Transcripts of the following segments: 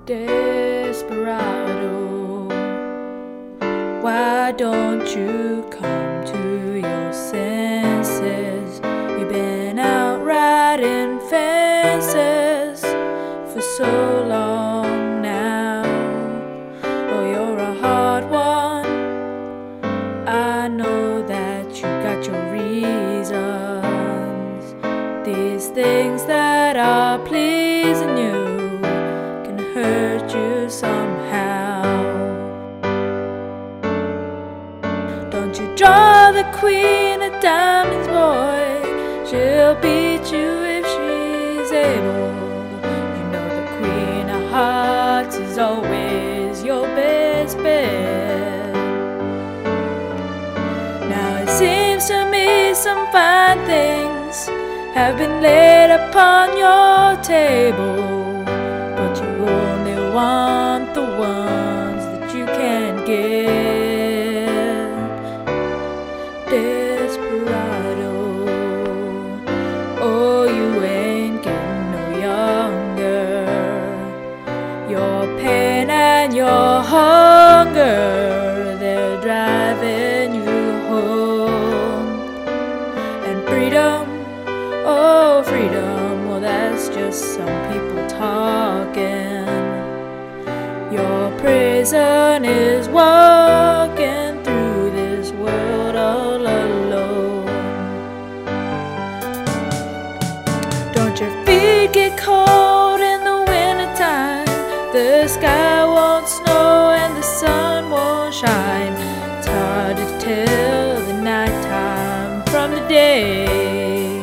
Desperado, why don't you come to your senses? You've been out riding fences for so long now. Oh, you're a hard one. I know that you got your reasons. These things that are pleasing you can hurt you somehow. Don't you draw the queen of diamonds, boy. She'll beat you if she's able. You know the queen of hearts is always your best bet. Now it seems to me some fine things have been laid upon your table, but you only want the ones that you can't get. Desperado, oh, you ain't getting no younger. Your pain and your hunger, they're driving you home. And freedom, oh, freedom, well, that's just some people talking. Your prison is walking through this world all alone. Don't your feet get cold in the wintertime? The sky won't snow and the sun won't shine. It's hard to tell the nighttime from the day.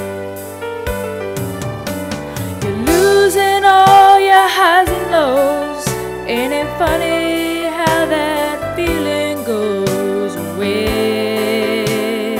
You're losing all your highs and lows. Ain't it funny how that feeling goes away?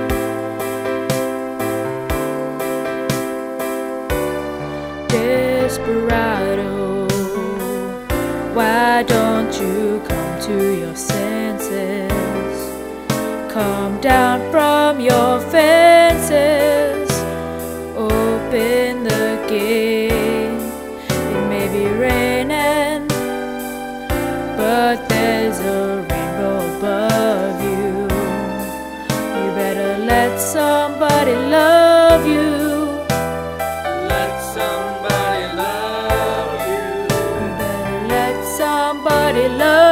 Desperado, why don't you come to your senses? Come down from your fences. Open the gate. It may be raining, but there's a rainbow above you. You better let somebody love you. Let somebody love you. You better let somebody love you.